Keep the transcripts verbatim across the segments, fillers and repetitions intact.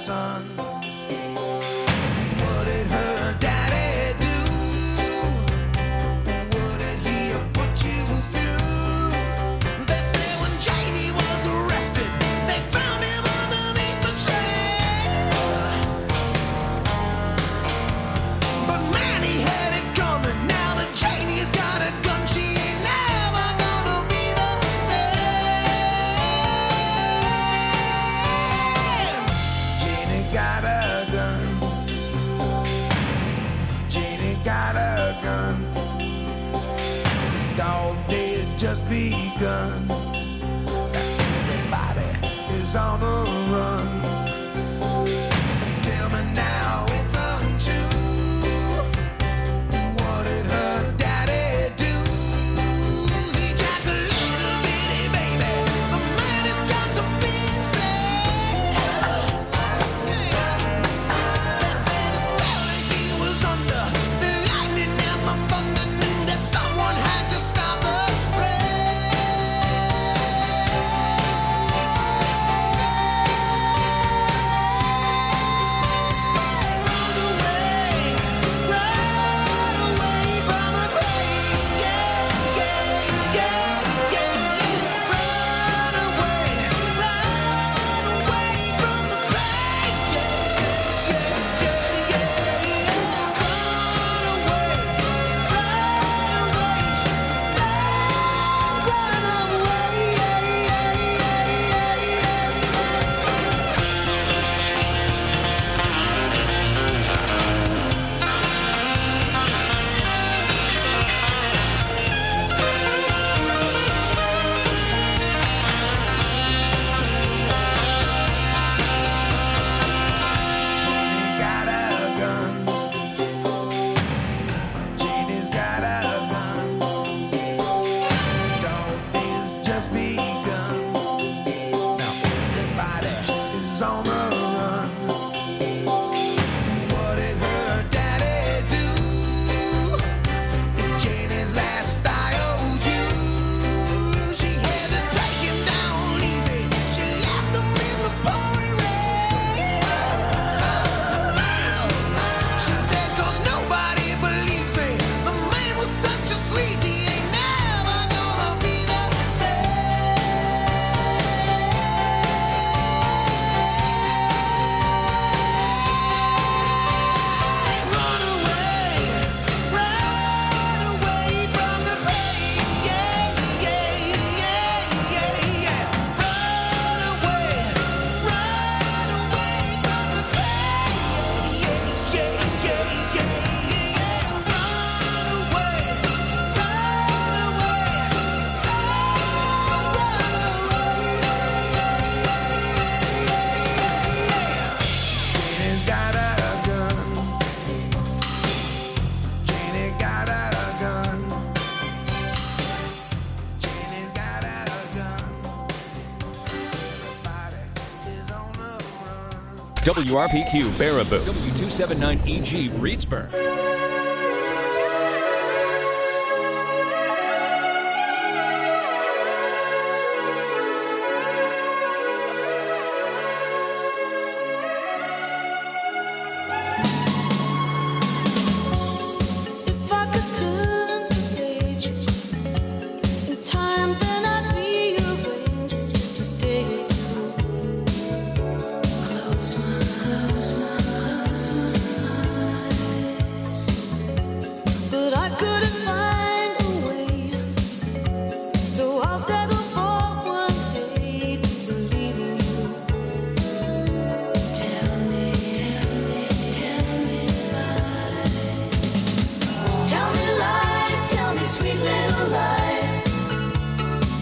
son. What did her daddy do? What did he put you through? They say when Janie was arrested, they found him underneath the tree. But man, he had it coming. Now that Janie's got a gun, she ain't never gonna be the same. Janie got a gun. Janie got a gun. Dog day had just begun. Everybody is on the run. Tell me now it's untrue. What did her daddy do? He jacked a little bitty baby. The man has got the big say. They say the spell that he was under, the lightning and the thunder knew that someone had to stop the rain. Run away, run away from the pain. Yeah, yeah, yeah, yeah. Run away, run away from the pain. Yeah, yeah, yeah, yeah, yeah. Run away, run away, run, run away. Yeah, yeah, yeah, Janie's got a gun. Janie's got a gun. Dog days just begun. Now everybody is on the run. What did her daddy do? It's Janie's last I O U. She had to take him down easy. She left him in the pouring rain. She said, 'cause nobody believes me. The man was such a sleazy, ain't never gonna be the same. Run away, run away from the pain. Yeah, yeah, yeah, yeah, yeah. Run away, run away from the pain. Yeah, yeah, yeah, yeah, yeah. Run away, run away, run, run away. Janie's got a gun. Janie got a gun. Janie's got a gun. Everybody is on the run. W R P Q Baraboo, W two seventy-nine E G Reedsburg. If I could turn the page in time, then I'd rearrange just a day or two. Close my, close my, close my eyes. But I couldn't find a way, so I'll settle for one day to believe in you. Tell me, tell me, tell me lies. Tell me lies, tell me sweet little lies.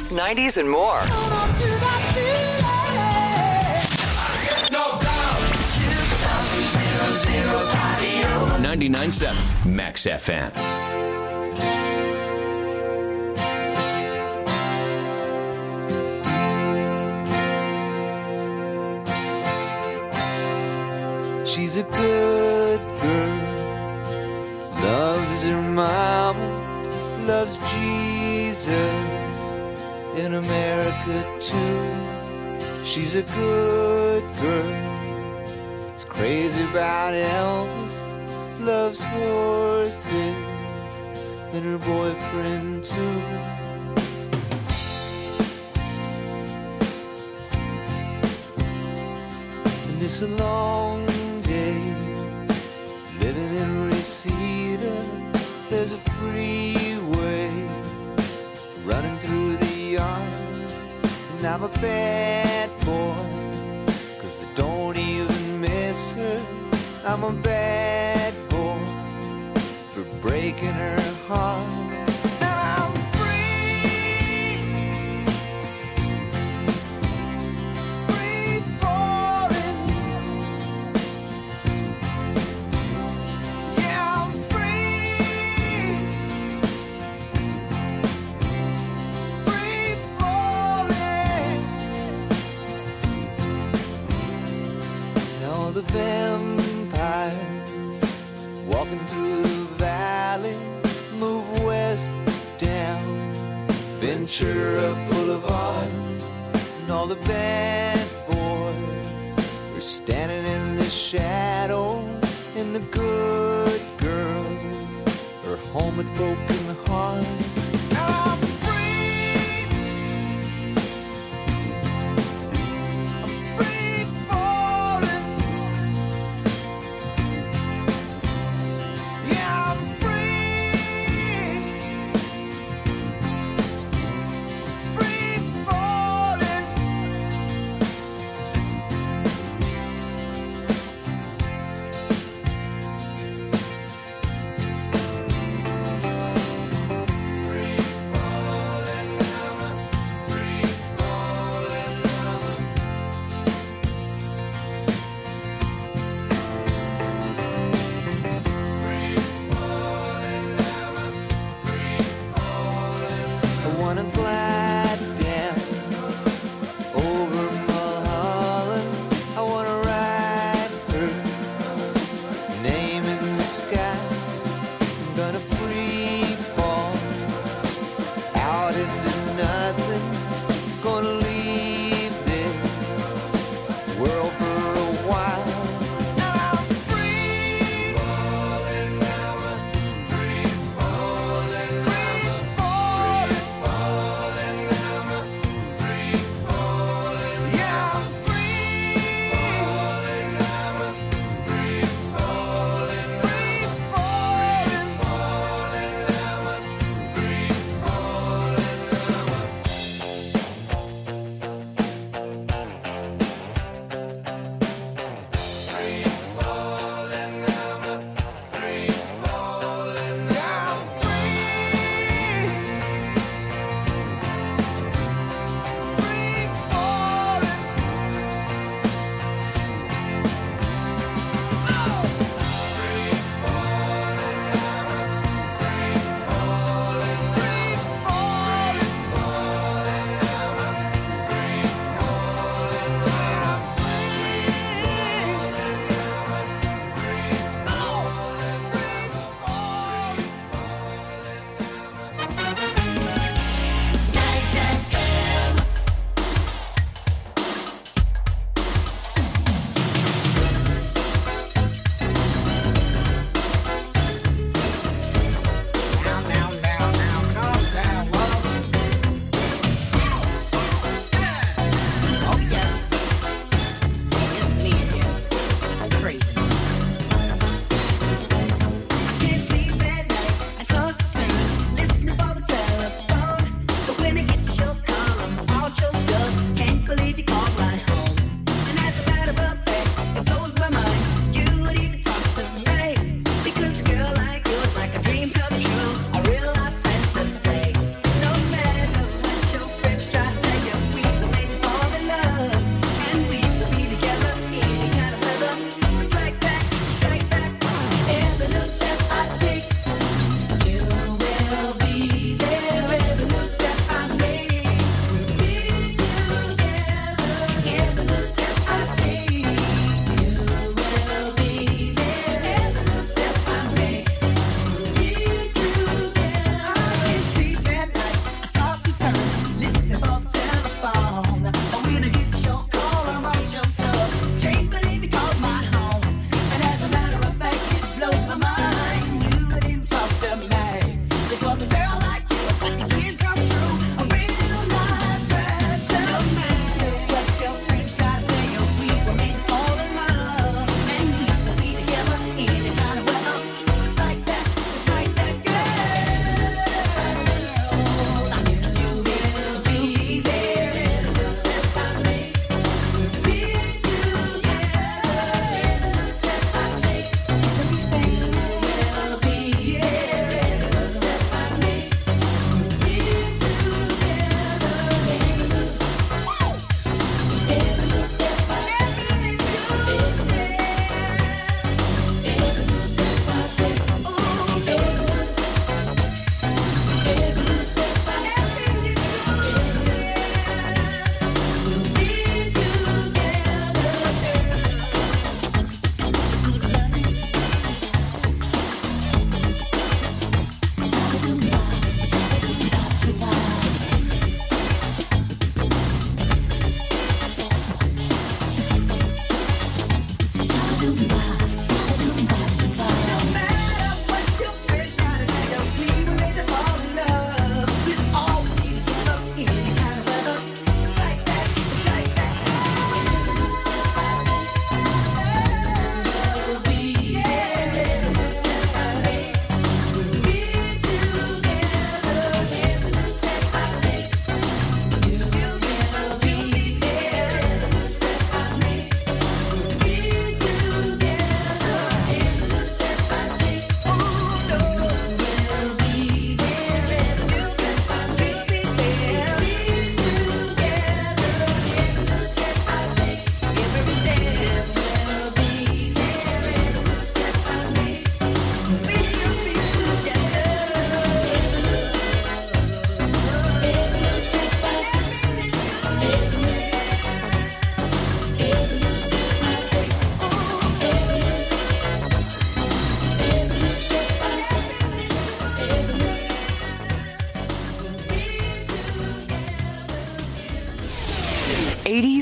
eighties, nineties, and more. ninety-nine point seven Max F M. She's a good girl, loves her mama, loves Jesus, in America too. She's a good girl, is crazy about Elvis, loves horses, and her boyfriend too. And it's a long day living in Reseda. There's a freeway running through the yard, and I'm a bad boy, cause I don't even miss her. I'm a bad boy for breaking her heart. The vampires walking through the valley move west down Ventura Boulevard, and all the bad boys are standing in the shadows, and the good girls are home with broken hearts. I'm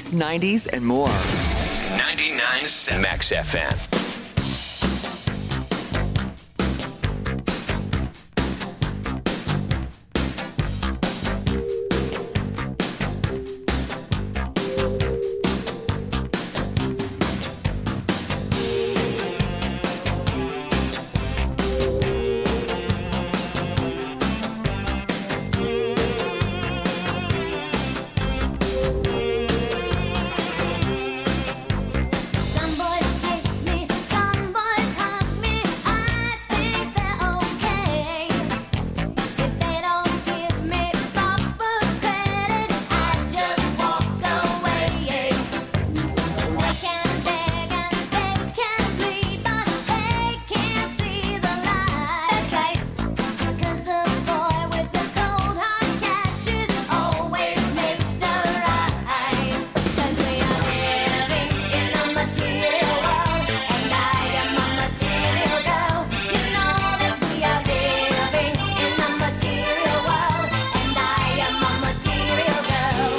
eighties, nineties, and more. ninety-nine point seven Max F M. Some boys kiss me, some boys hug me. I think they're okay. If they don't give me proper credit, I just walk away. They can beg and they can plead, but they can't see the light. That's right. 'Cause the boy with the cold hard cash is always Mister Right. 'Cause we are living in a material world, and I am a material girl. You know that we are living in a material world, and I am a material girl.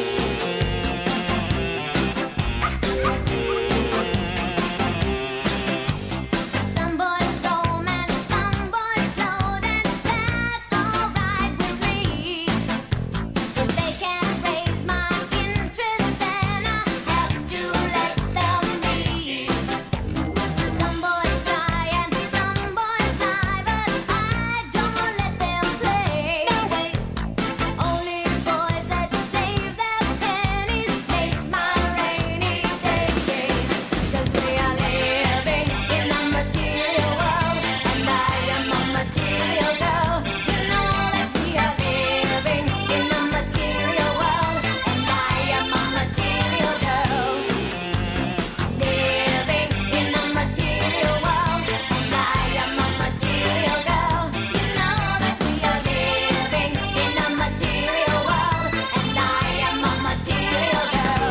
Some boys roam and some boys float, and that's alright with me. If they can't raise my interest, then I have to let them be. Some boys try and some boys lie, but I don't let them play. No way. Only boys that save their pennies make my rainy day. 'Cause we are living in a material world, and I am a material girl. You know that we are living in a material world, and I am a material girl. Living in a material world, and I am a material girl. You know that we are living in a material world, and I am a material girl.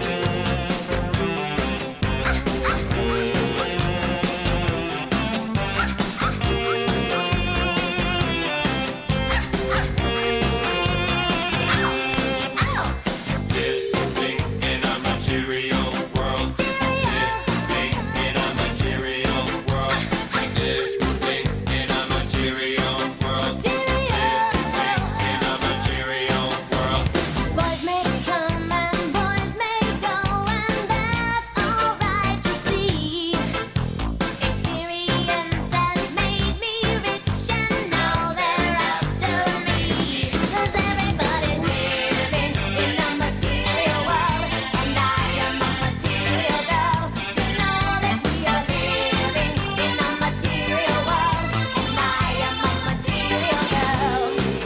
Living in a material world. Living in a material world. Living in a material world. Living in a material world. Boys may come and boys may go, and that's alright, you see. Experience has made me rich, and now they're after me. 'Cause everybody's living in a material world, and I am a material girl. You know that we are living in a material world, and I am a material girl.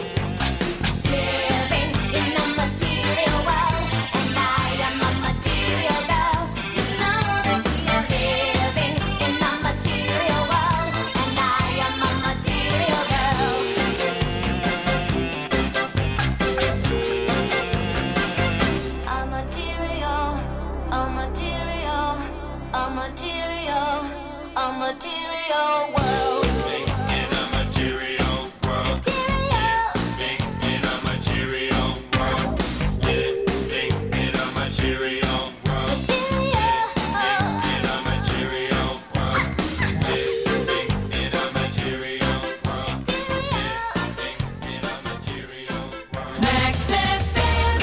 Living in a material world, and I am a material girl. You know that we are living in a material world, and I am a material girl. A material, a material, a material, a material world. Living in a material world. Material. Living in a material world. Living in a material world. Material. In a material world. Living in a material world. Living in a material world. Max F M.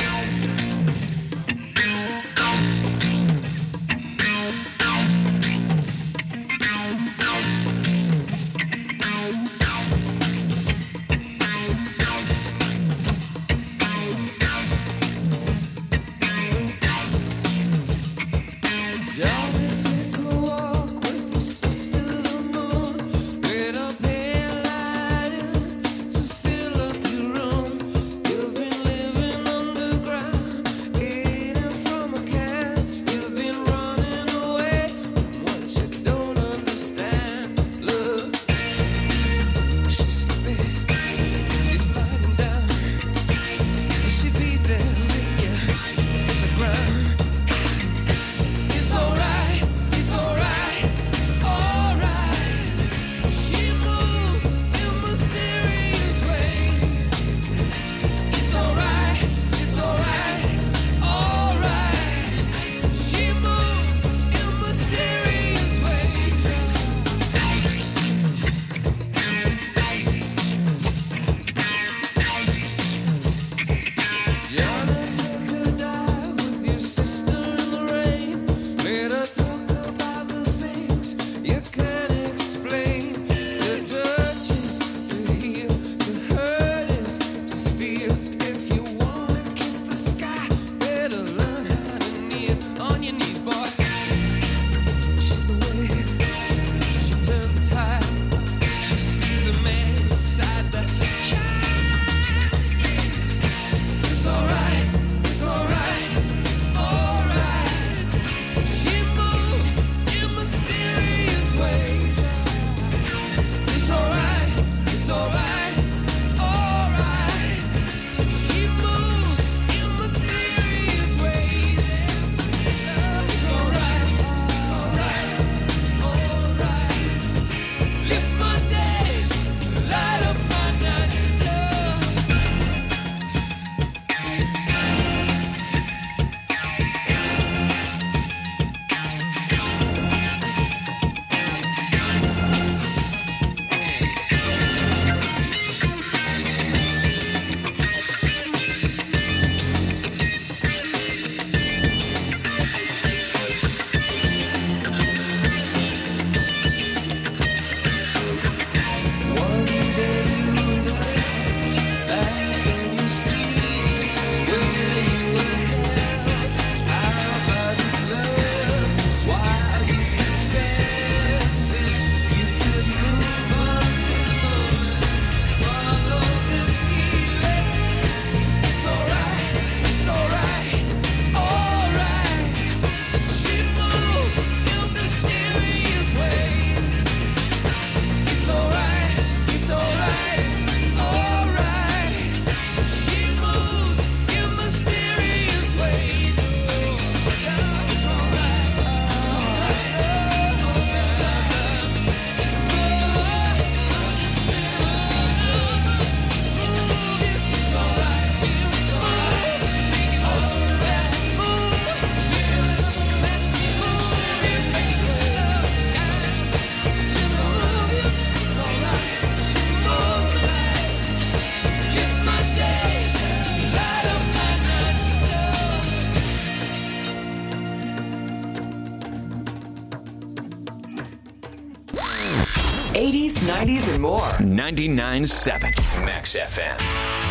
eighties, nineties, and more. ninety-nine point seven Max F M.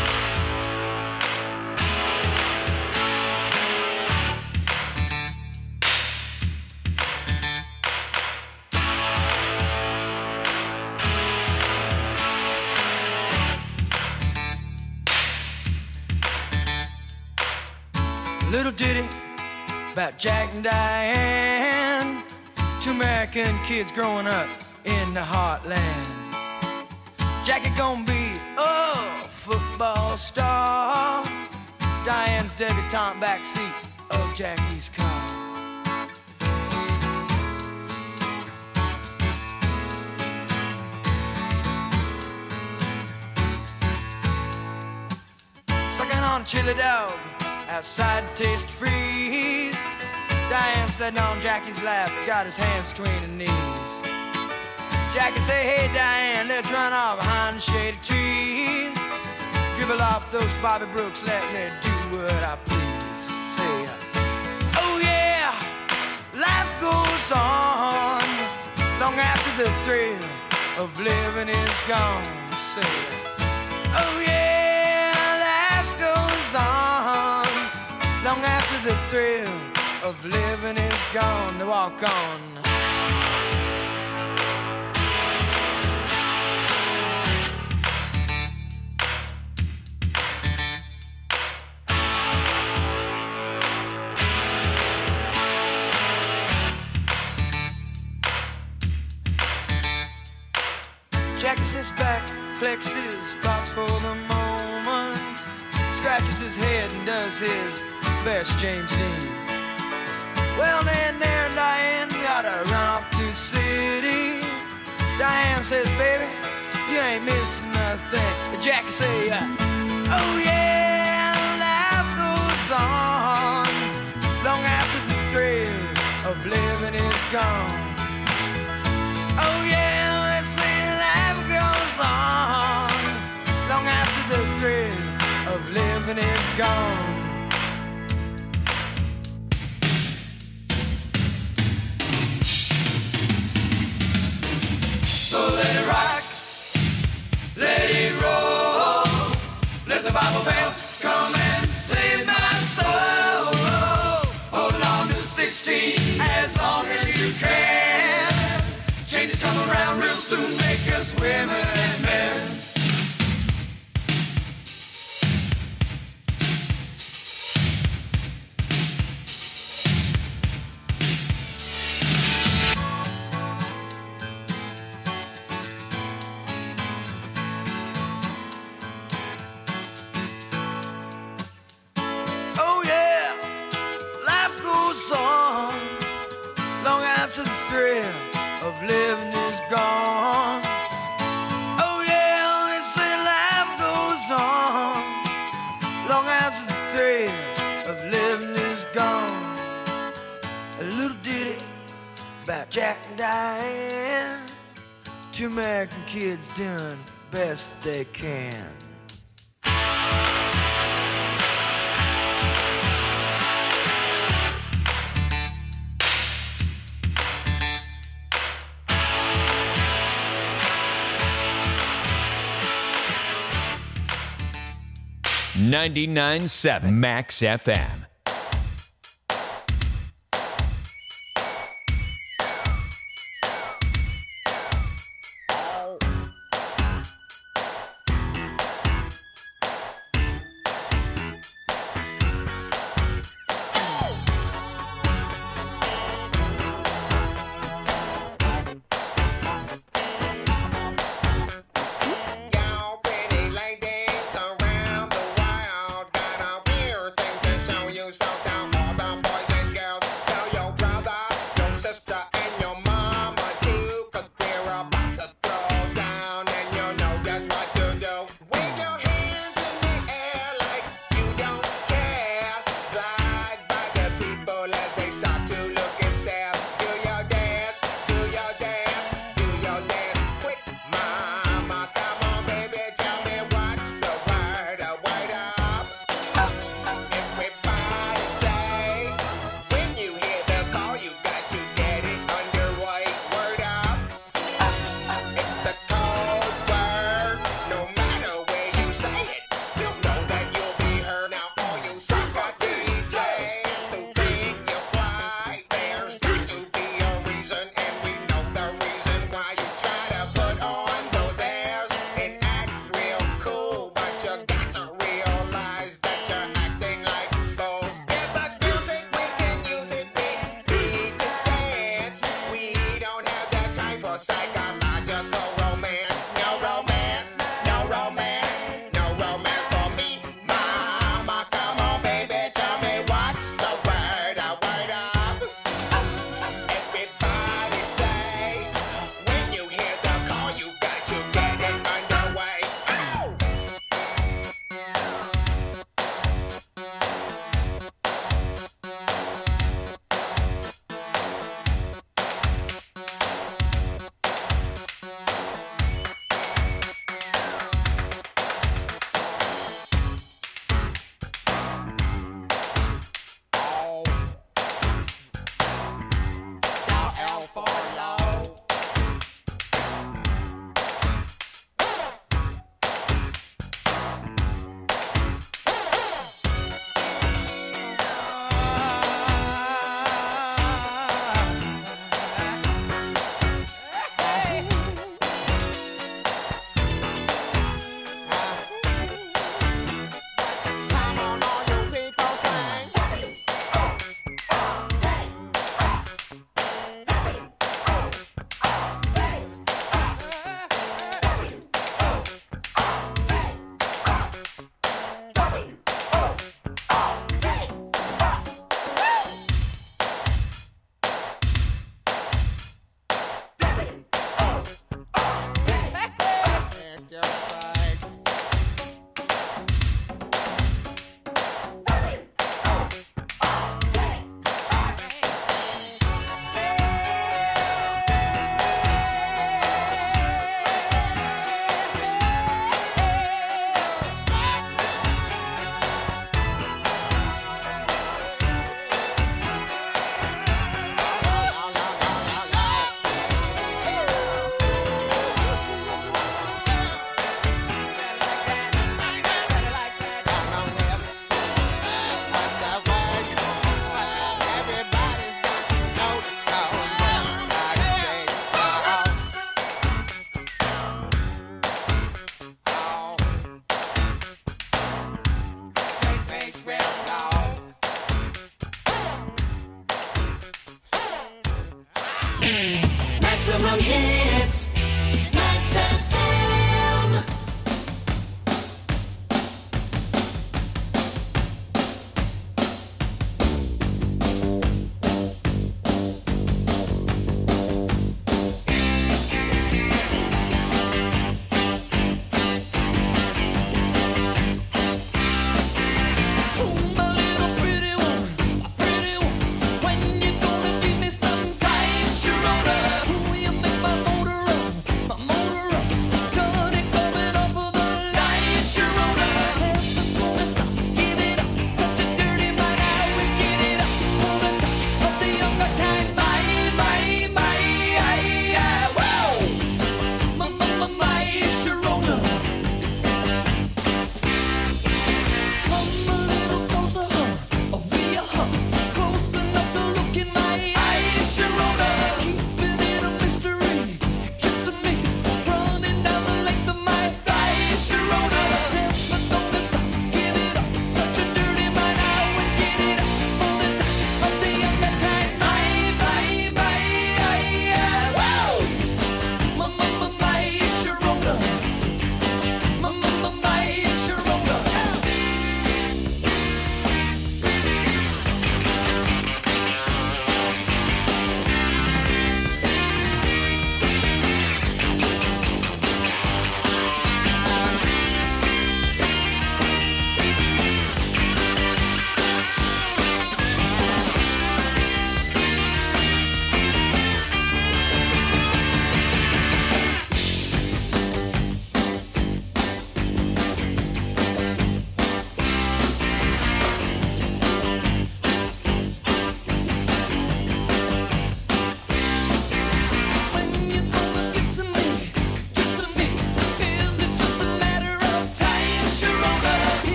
Little ditty about Jack and Diane, two American kids growing up in the heartland. Jackie gonna be a football star, Diane's debutante backseat of Jackie's car. Sucking on chili dog outside Taste Freeze, Diane sitting on Jackie's lap, got his hands between her knees. Jackie say, hey Diane, let's run off behind the shady trees. Dribble off those Bobby Brooks, let me do what I please. Say, oh yeah, life goes on long after the thrill of living is gone. Say, oh yeah, life goes on long after the thrill of living is gone. To walk on. Jackie sits back, collects his thoughts for the moment, scratches his head and does his best James Dean. Well, then there and Diane gotta run off to the city. Diane says, baby, you ain't missing nothing. But Jackie say, uh, oh yeah, life goes on long after the thrill of living is gone. Oh yeah, let's say life goes on long after the thrill of living is gone. So let it rock, let it roll, let the Bible bell come and save my soul. Hold on to sixteen as long as you can. Changes come around real soon, make us women and men. Oh yeah, life goes on long after the thrill of living is gone. Oh yeah, they say life goes on long after the thrill of living is gone. A little ditty about Jack and Diane, two American kids doing best they can. ninety-nine point seven Max F M. Y'all pretty ladies around the world got a weird thing to show you.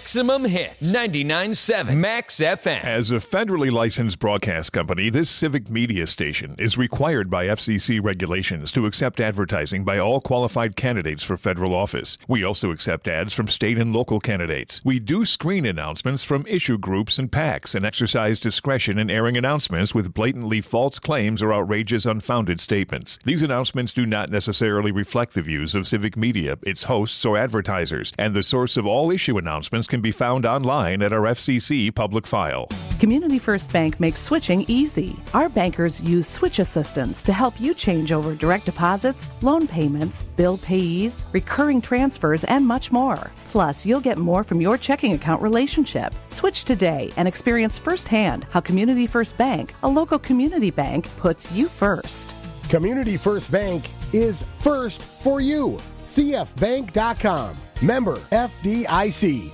Maximum Hits. ninety-nine point seven Max F M. As a federally licensed broadcast company, this civic media station is required by F C C regulations to accept advertising by all qualified candidates for federal office. We also accept ads from state and local candidates. We do screen announcements from issue groups and PACs and exercise discretion in airing announcements with blatantly false claims or outrageous unfounded statements. These announcements do not necessarily reflect the views of civic media, its hosts, or advertisers, and the source of all issue announcements can be found online at our F C C public file. Community First Bank makes switching easy. Our bankers use switch assistance to help you change over direct deposits, loan payments, bill payees, recurring transfers, and much more. Plus, you'll get more from your checking account relationship. Switch today and experience firsthand how Community First Bank, a local community bank, puts you first. Community First Bank is first for you. C F bank dot com. Member F D I C.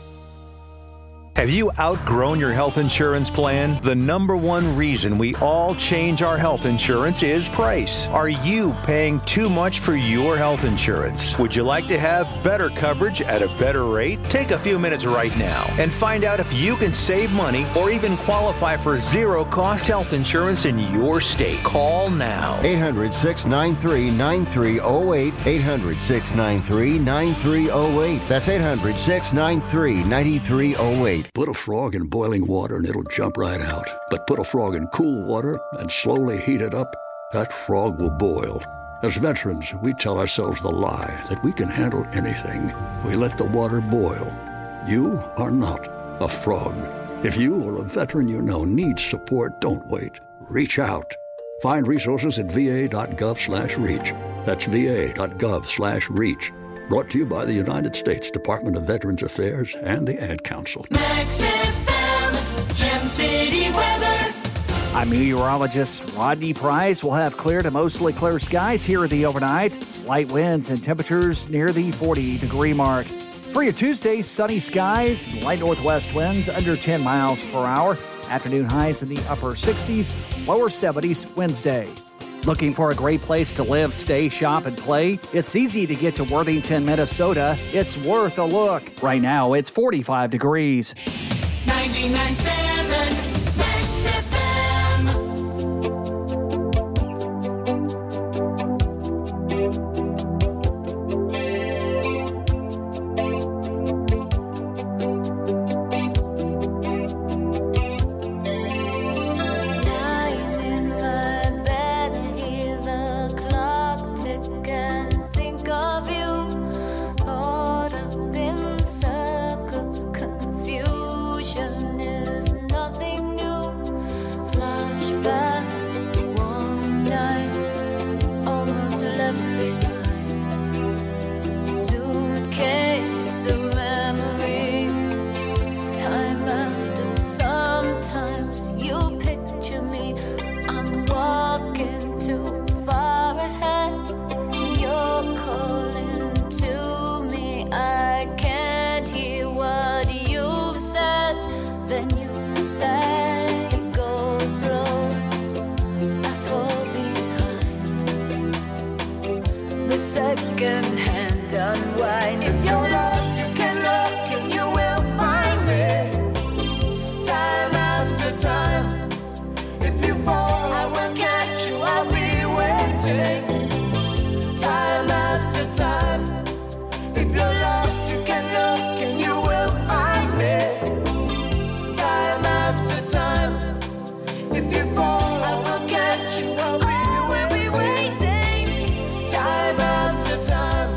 Have you outgrown your health insurance plan? The number one reason we all change our health insurance is price. Are you paying too much for your health insurance? Would you like to have better coverage at a better rate? Take a few minutes right now and find out if you can save money or even qualify for zero-cost health insurance in your state. Call now. eight hundred, six nine three, nine three zero eight. eight hundred, six nine three, nine three zero eight. That's eight hundred, six nine three, nine three zero eight. Put a frog in boiling water and it'll jump right out. But put a frog in cool water and slowly heat it up, that frog will boil. As veterans, we tell ourselves the lie that we can handle anything. We let the water boil. You are not a frog. If you or a veteran you know needs support, don't wait. Reach out. Find resources at va.gov slash reach. That's va.gov slash reach. Brought to you by the United States Department of Veterans Affairs and the Ad Council. Max F M, Gem City weather. I'm meteorologist Rodney Price. We'll have clear to mostly clear skies here in the overnight. Light winds and temperatures near the forty degree mark. For your Tuesday, sunny skies, light northwest winds under ten miles per hour. Afternoon highs in the upper sixties, lower seventies Wednesday. Looking for a great place to live, stay, shop, and play? It's easy to get to Worthington, Minnesota. It's worth a look. Right now, it's forty-five degrees. ninety-nine point seven Max F M. Lying in my bed, I hear the clock tick and think of you. Caught up in circles, confusion is nothing new. Flashback, warm nights, almost left behind. Suitcase of memories, time after. Sometimes you picture me, I'm walking too far ahead. You're calling to me, I can't hear what you've said. Then you say, go slow, I fall behind. The second hand unwind. If you're lost, you can look and you will find me. Time after time. If you fall, I will catch you, I'll be waiting. Time after time. If you're lost, you can look and you will find me. Time after time. If you fall, I will catch you, I'll be waiting. Time after time.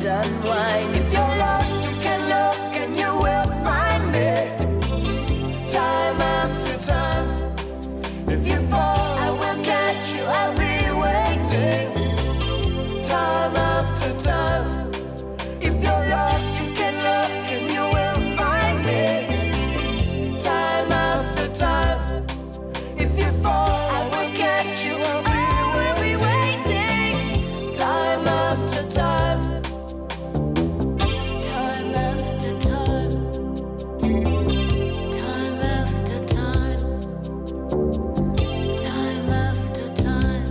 and unwind. If you're lost, you can look and you will find me. Time after time. If you fall, I will catch you. I'll be waiting. Time after time. If you're lost, you can look and you will find me. Time after time. If you fall, I will catch you. I'll be waiting. Time after time. Time after time. Time after time. Time after time.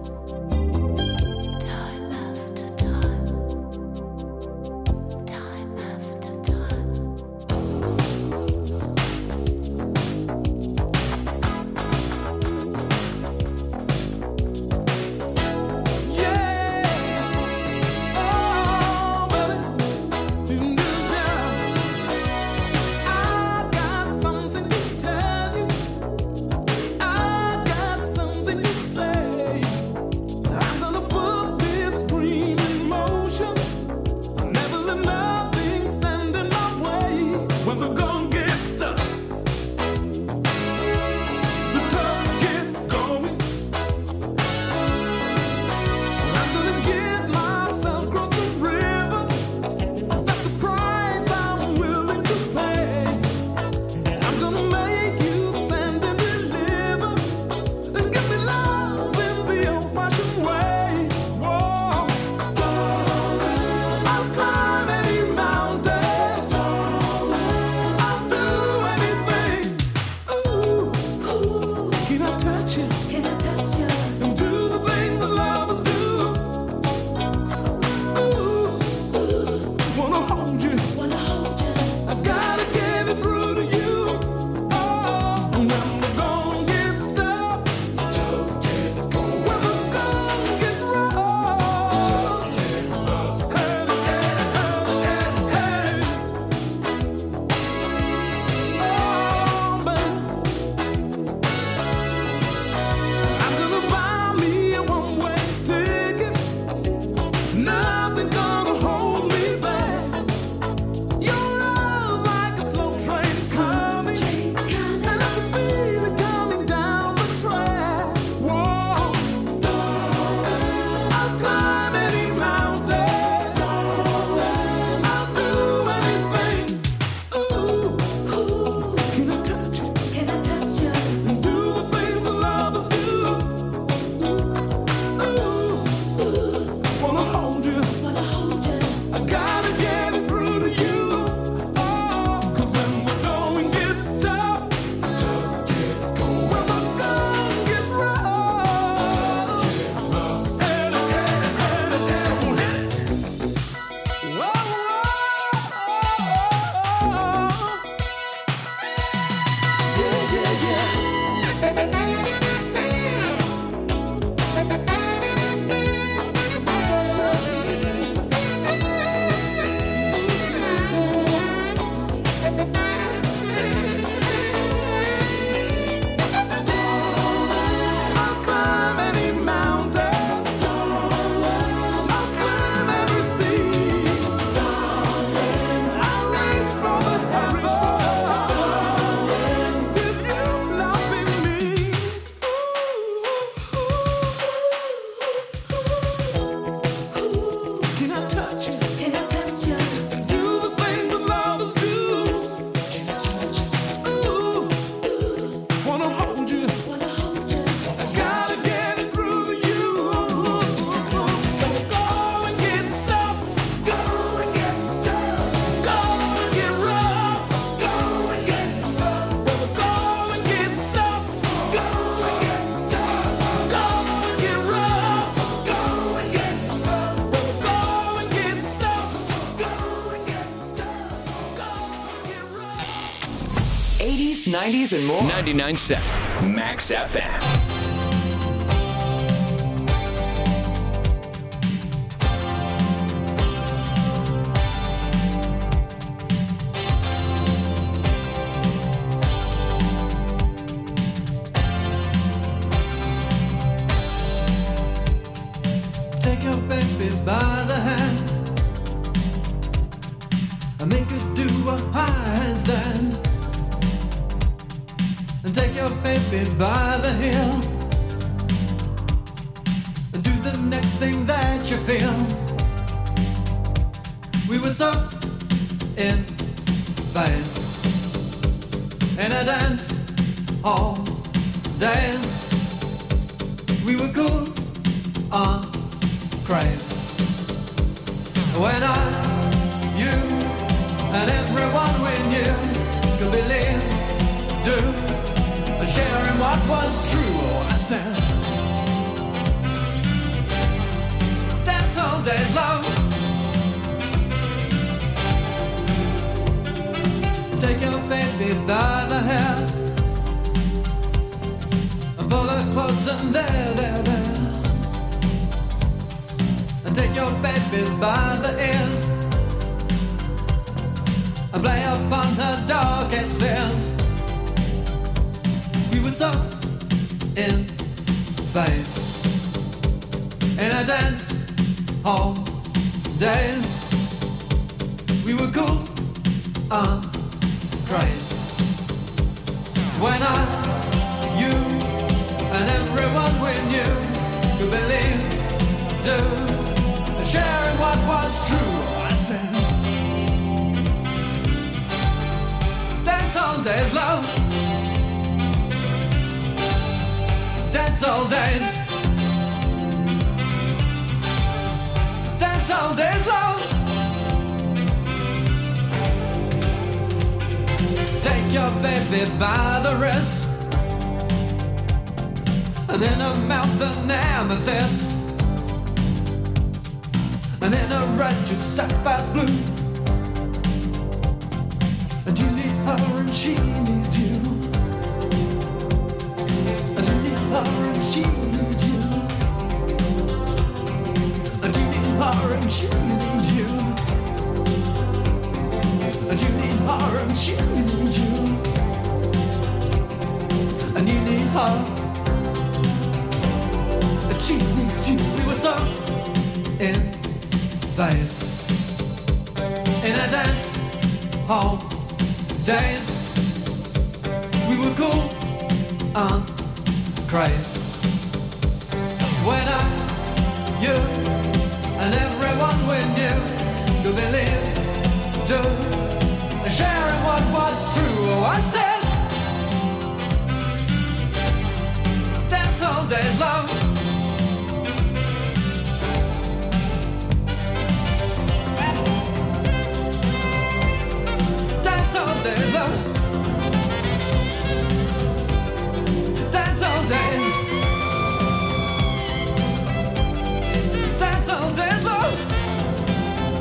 Time after time. Time after time. eighties, nineties, and more. ninety-nine point seven Max F M. Take your baby by the hand, I make her do a handstand and take your baby by the heel and do the next thing that you feel. We were so in phase in a dance all days. We were cool on craze. When I, you, and everyone we knew could believe, do, and share in what was true. Oh, I said, dance all days long. Take your baby by the hair and pull her close and there, there, there. And take your baby by the ears and play upon her darkest fears. We were so in phase in a dance hall days. We were cool on craze. When I, you, and everyone we knew could believe, do, and share in what was true. I said, dance all days, love. Dance all days. Dance all days, love. Take your baby by the wrist and in her mouth an amethyst and in her eyes two sapphires blue. And you need her and she needs you. And you need her and she needs you. And you need her and she needs you. And you need her and she needs you. And you need her and she needs you. We were so in phase in a dance hall days. We were cool on craze. When I, you, and everyone we knew could believe, do, and share in what was true. Oh, I said, dance all days long. Dance all days long. Dance all days. Dance all days long.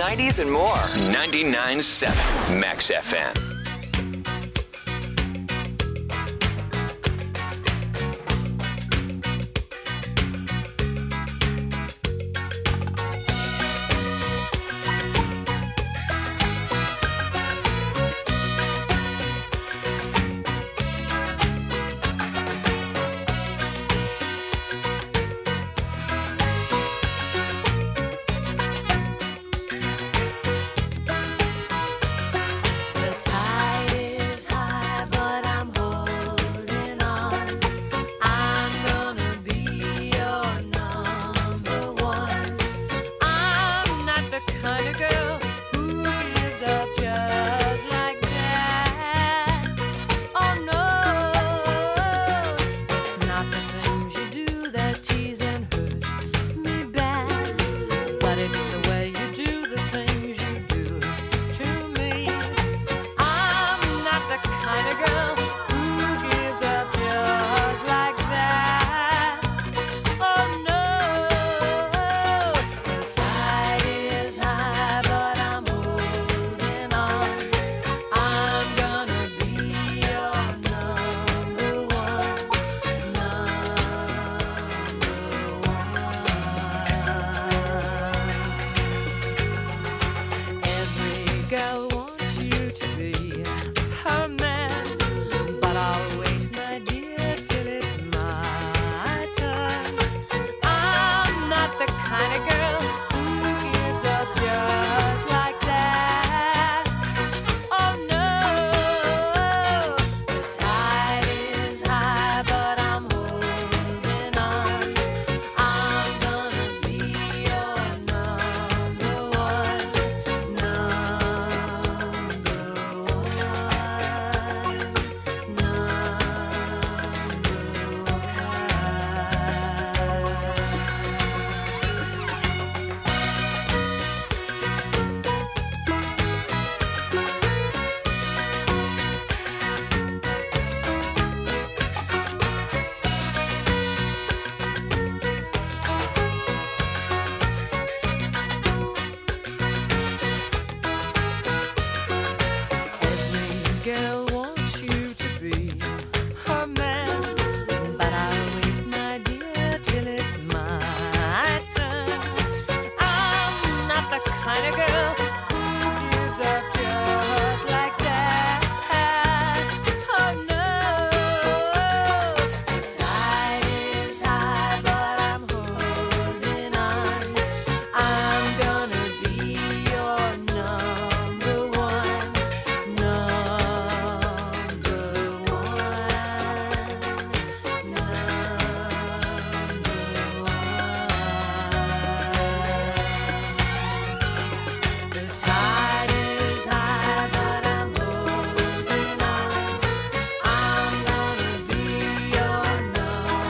nineties, and more. ninety-nine point seven Max F M. The tide is high, but I'm holding on. I'm gonna be your number one. I'm not the kind of girl who gives up just like that. Oh no, it's not the things you do that tease and hurt me bad, but it's the way you do the things you do to me. I'm not the kind of girl who gives up just like that. Oh no, the tide is high, but I'm holding on. I'm gonna be your number one, Every girl wants you to be her man, but I'll wait, my dear, till it's my turn. I'm not the kind of girl who gives up just like that. Oh no, the tide is high, but I'm holding on. I'm gonna be your number one, Every girl